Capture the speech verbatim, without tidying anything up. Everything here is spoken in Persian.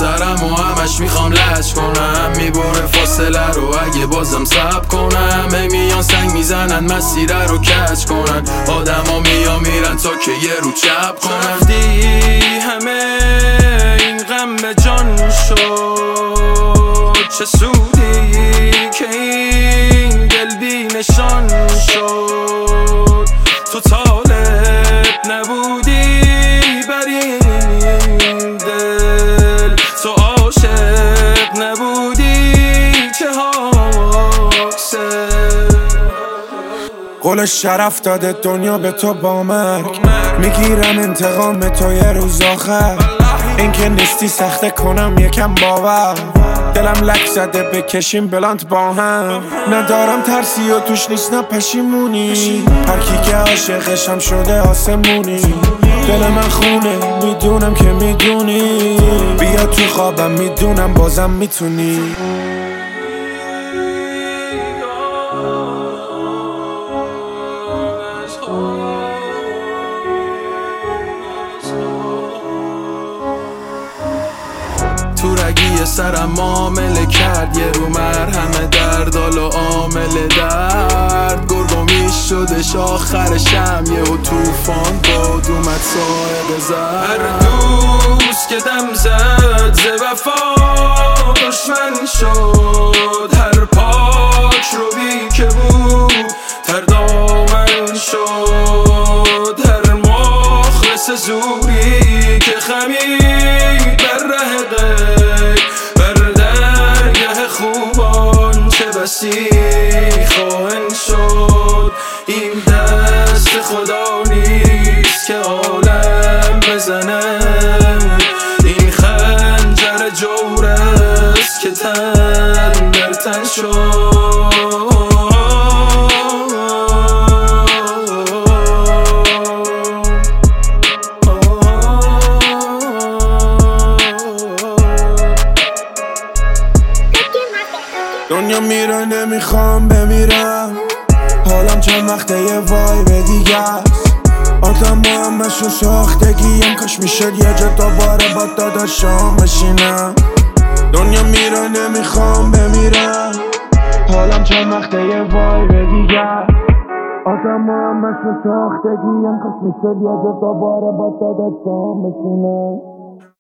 سرم و همش میخوام لج کنم، میبره فاصله رو اگه بازم صبر کنم. هی میان سنگ میزنن مسیره رو کج کنن، آدم ها میان میرن تا که یه رو چپ کنن. رفتی همه این غم به جان شد، چه سودی که این دل بی نشان شد. تو طالب نبودی بر این دل، تو عاشق نبودی چه حاصل. قول شرف داده دنیا به تو با مرگ، میگیرم انتقام تو یه روز آخر. این که نیستی سخته کنم یکم باور، دلم لک زده بکشیم بلند با هم. ندارم ترسی و توش نیست نه پشیمونی، هرکی که عاشقشم شده آسمونی. دل من خونه میدونم که میدونی، بیا تو خوابم میدونم بازم میتونی. تو رگی سرم معامله کرد، یه رو مرهم دردال و عامل درد. گرگو میشدش آخرشم یه و توفان باد اومد ساعد زد. هر دوست که دم زد ز وفا دشمن شد، هر پاک رو بی که بود تر دامن شد. هر مخلص زوری که خمید بر ره غیر، بر درگه خوبان چه بسی خواهن شد. این دست خدا نیست که عالم بزنه، این خنجر جور است که تن در تن شد. دنیا میره نمیخوام بمیرم، حالم چند وقته یه وایب دیگه است. آدم همش رو ساختگیم، کاش میشد یه جا دوباره با داداشام بشینم. دنیا میره نمیخوام بمیرم، حالم چند وقته یه وایب دیگه است. آدم همش رو ساختگیم، کاش میشد یه جا دوباره با داداشام بشینم.